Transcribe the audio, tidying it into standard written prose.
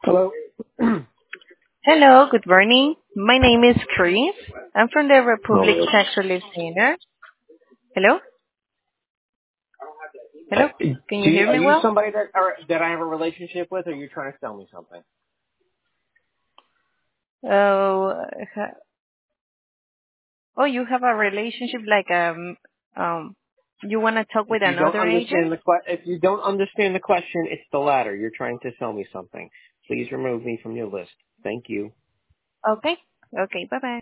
Hello. Hello, good morning. My name is Chris. I'm from the Republic Hello. Czech Relief Center. Hello? Hello? Can you hear Are me you well? somebody that I have a relationship with, or are you trying to sell me something? Oh, oh, you have a relationship like you want to talk If with you don't another understand agent? if you don't understand the question, it's the latter. You're trying to sell me something. Please remove me from your list. Thank you. Okay. Okay, bye-bye.